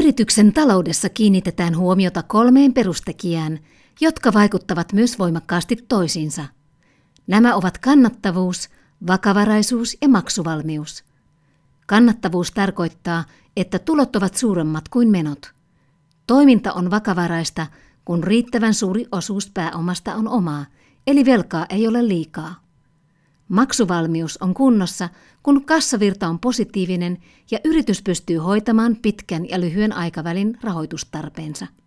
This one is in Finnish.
Yrityksen taloudessa kiinnitetään huomiota 3 perustekijään, jotka vaikuttavat myös voimakkaasti toisiinsa. Nämä ovat kannattavuus, vakavaraisuus ja maksuvalmius. Kannattavuus tarkoittaa, että tulot ovat suuremmat kuin menot. Toiminta on vakavaraista, kun riittävän suuri osuus pääomasta on omaa, eli velkaa ei ole liikaa. Maksuvalmius on kunnossa, kun kassavirta on positiivinen ja yritys pystyy hoitamaan pitkän ja lyhyen aikavälin rahoitustarpeensa.